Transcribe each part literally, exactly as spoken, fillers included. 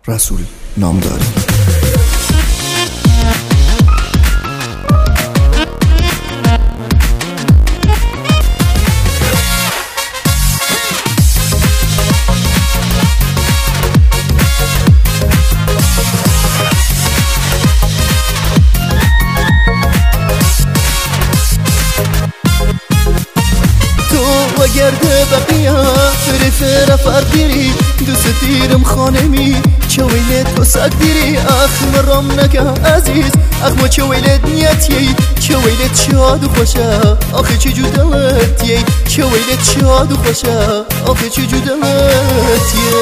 رسول نامداری. و گرده بقیه فرفر فردیری دوست دیرم خانمی چه ویلت و سگ دیری اخم رام نکه عزیز اخم چه ویلت نیتیی چه ویلت شاد و خوشه آخه چه جودلتیی چه ویلت شاد و خوشه آخه چه جودلتیی.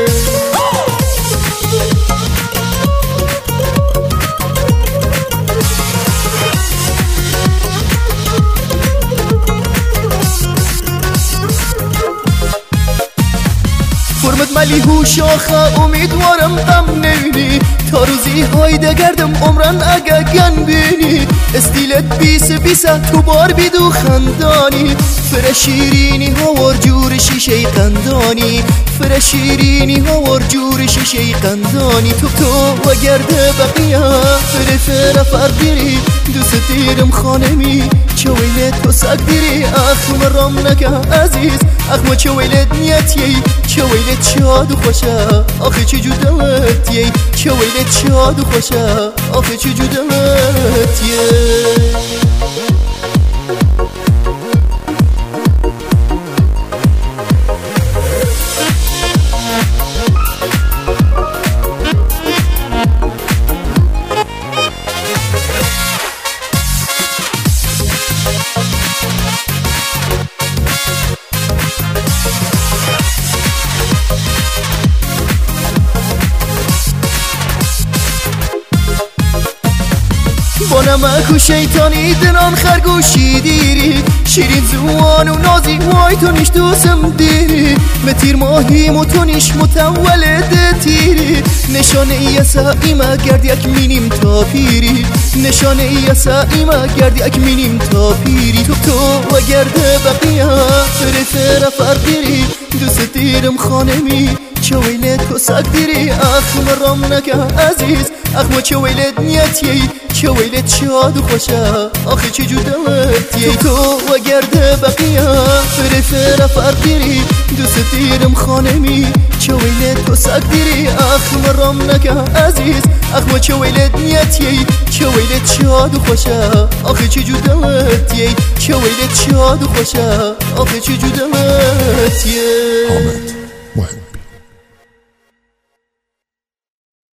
فرمت ملی هوش آخه امیدوارم غم نبینی تا روزی های دگردم عمرن اگه گن بینی استیلت بیس بیس تو بار بیدو خندانی فر شیرینی ها ور جور شیشه قندانی فر شیرینی ها ور جور شیشه قندانی تو تو و گرده بقیه فر فر فردیری دوست دیرم خانمی چه ویلت و سگ دیری اخم رام نکه عزیز اخم چه ویلت نیتیی چه ویلت شاد و خوشه آخه چه جودلتیی چه ویلت شاد و خوشه آخه چه جودلتیی. با نمک و شیطانی دنان خرگوشی دیری شیرین زوان و نازی وای تو نیش دوسم دیری متیر ماهیم و تو نیش متولد تیری نشانه ای سایمه گرد یک مینیم تا پیری نشانه ای سایمه گرد یک مینیم تا پیری تو تو و گرده بقیه فر فر فردیری دوست دیرم خانمی چه ویلت و سگ دیری اخم رام نکه عزیز اخم چه ویلت نیتیی چه ویلت شاد و خوشه آخه چه جودلتیی تو و گرده بقیه فر فر فردیری دوست دیرم خانمی چه ویلت و سگ دیری اخم رام نکه عزیز اخم چه ویلت نیتیی چه ویلت شاد و خوشه آخه چه جودلتیی چه ویلت شاد و خوشه آخه چه جودلتیی.